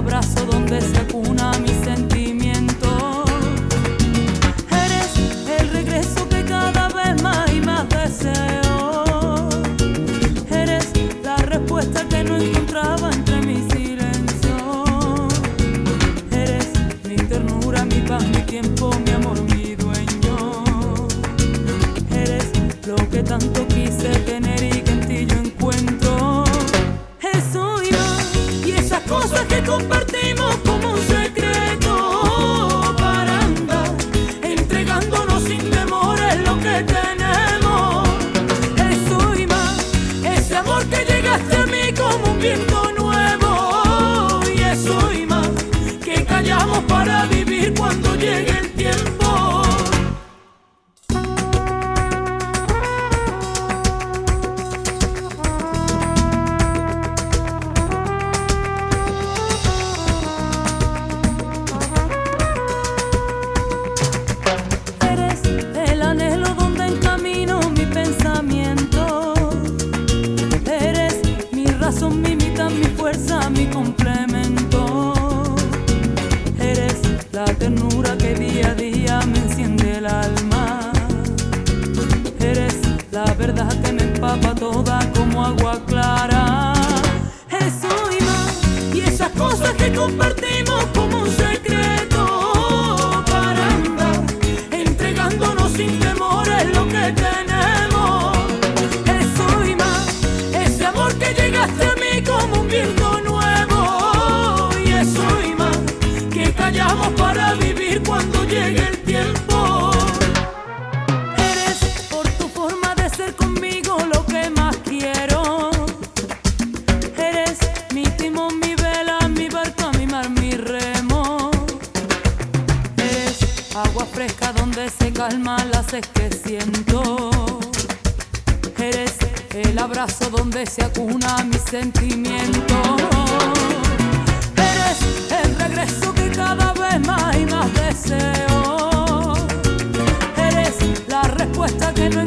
abrazo donde se acuna mi sentimiento. Eres el regreso que cada vez más y más deseo. Eres la respuesta que no encontraba entre mi silencio. Eres mi ternura, mi paz, mi tiempo, mi amor, mi dueño. Eres lo que tanto quise tener y que en ti yo encuentro. Eso y más, y esas cosas que compartimos como un secreto para andar entregándonos sin temor es lo que tenemos. Eso y más, ese amor que llegaste a mí como un viento nuevo. Y eso y más, que callamos para vivir cuando llegue el tiempo. Mi mitad, mi fuerza, mi complemento. Eres la ternura que día a día me enciende el alma. Eres la verdad que me empapa toda como agua clara. Eso y más, y esas cosas que compartimos como un secreto para andar entregándonos sin temor es lo que tenemos. Eso y más, ese amor que llegaste a mí como un viento nuevo. Y eso y más, que callamos para vivir cuando llegue el tiempo. Eres por tu forma de ser conmigo lo que más quiero. Eres mi timón, mi vela, mi barca, mi mar, mi remo. Eres agua fresca donde se calma la sed que siento. Eres el abrazo donde se acuna mi sentimiento. Eres el regreso que cada vez más y más deseo. Eres la respuesta que no